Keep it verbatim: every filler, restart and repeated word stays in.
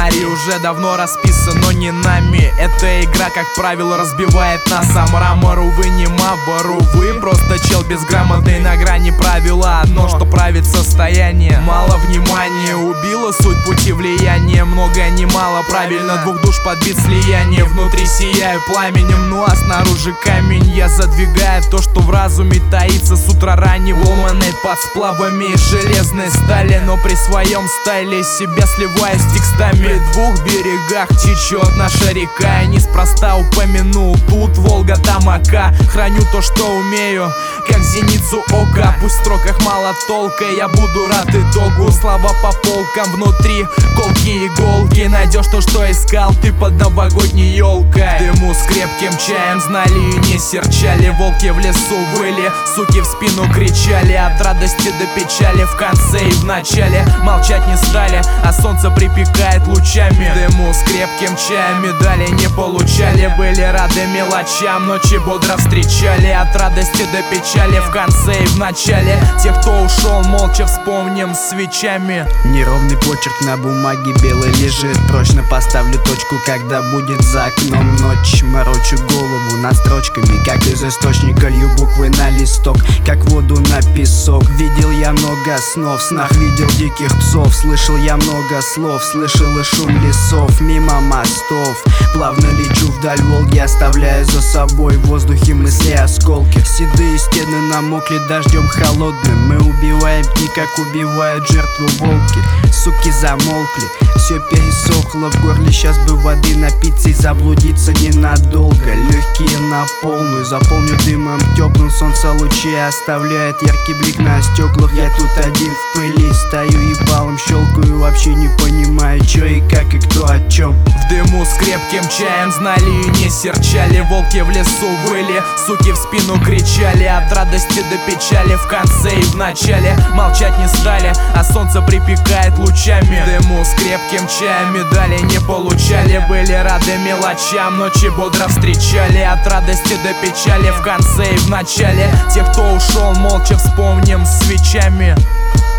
Сценарий уже давно расписан, но не нами. Эта игра, как правило, разбивает нас о мрамор. Увы, не Мабор, увы, просто чел безграмотный на грани. Правила одно, что правит состояние. Мало внимания, убило суть пути влияния. Много, не мало, правильно, двух душ подбит слияние. Внутри сияю пламенем, ну а снаружи камень. Я задвигаю то, что в разуме таится с утра раннего. Ломаной под сплавами из железной стали, но при своем стайле себя сливаю с текстами. При двух берегах течет наша река, и неспроста упомянул тут Волга, там Ока. Храню то, что умею, как зеницу ока. Пусть в строках мало толка, я буду рад итогу. Слова по полкам, внутри колки иголки. Найдешь то, что искал ты под новогодней елкой. Дыму с крепким чаем знали и не серчали. Волки в лесу выли, суки в спину кричали. От радости до печали в конце и в начале. Молчать не стали, а солнце припекает лучами. Дыму с крепким чаем медали не получали. Были рады мелочам, ночи бодро встречали. От радости до печали в конце и в начале. Те, кто ушел, молча вспомним свечами. Неровный почерк на бумаге белый лежит. Прочно поставлю точку, когда будет за окном ночь. Морочу голову над строчками, как из источника лью буквы на листок, как воду на песок. Видел я много снов, в снах видел диких псов. Слышал я много слов, слышал и шум лесов. Мимо мостов плавно лечу вдаль Волги, оставляя за собой в воздухе мысли осколки. Седые стены намокли дождем холодным. Мы убиваем дни, как убивают жертву волки. Суки замолкли, все пересохло в горле. Сейчас бы воды напиться и заблудиться ненадолго. Легкие на полную, заполню дымом теплым. Солнце лучи оставляет яркий блик на стеклах. Я тут один в пыли стою, ебалом щелкаю. Вообще не понимаю, чё и как и кто о чем. В дыму с крепким чаем знали и не серчали. Волки в лесу выли, суки в спину кричали. От радости до печали в конце и в начале. Молчать не стали, а солнце припекает лучами. В дыму с крепким чаем медали не получали. Были рады мелочам, ночи бодро встречали. От радости до печали в конце и в начале. Те, кто ушел, молча вспомним свечами.